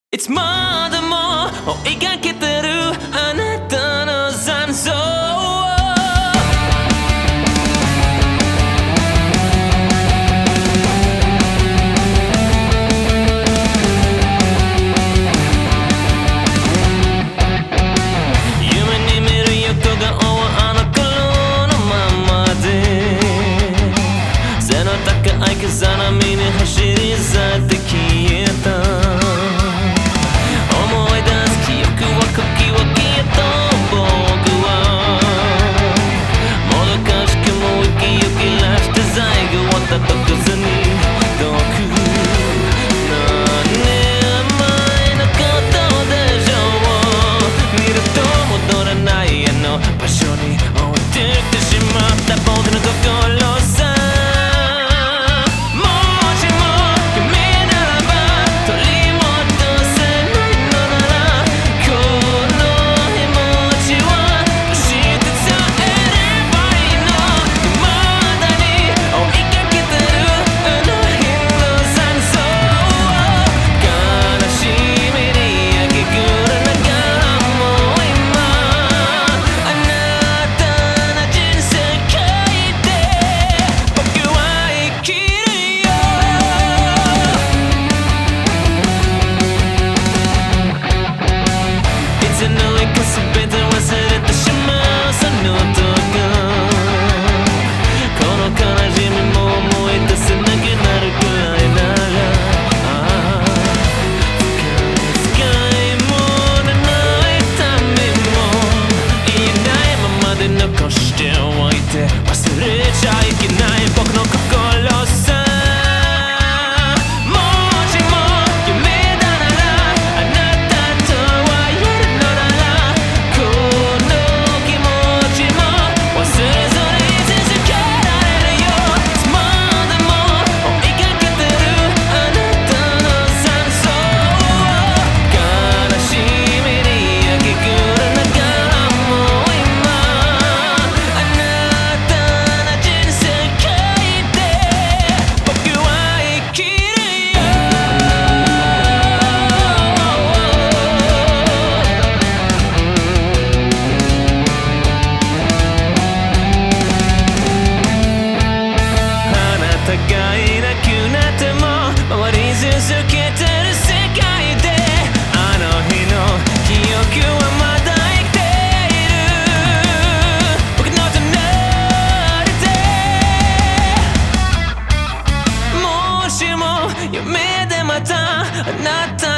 いつまでも追いかけてるあなたの残像夢に見る横顔はあの頃のままで背の高い風波に走り去って消えた場所に置いてきてしまった僕の心さもしも夢ならば取り戻せないのならこの気持ちはどうして伝えればいいの未だに追いかけてるあの日の残像悲しみに焼けくれながらも今全て忘れてしまうその時この悲しみも思い出せなくなるくらいなら深いものないためも言えないままで残しておいて忘れちゃいけない僕の心さ夢でまたあなた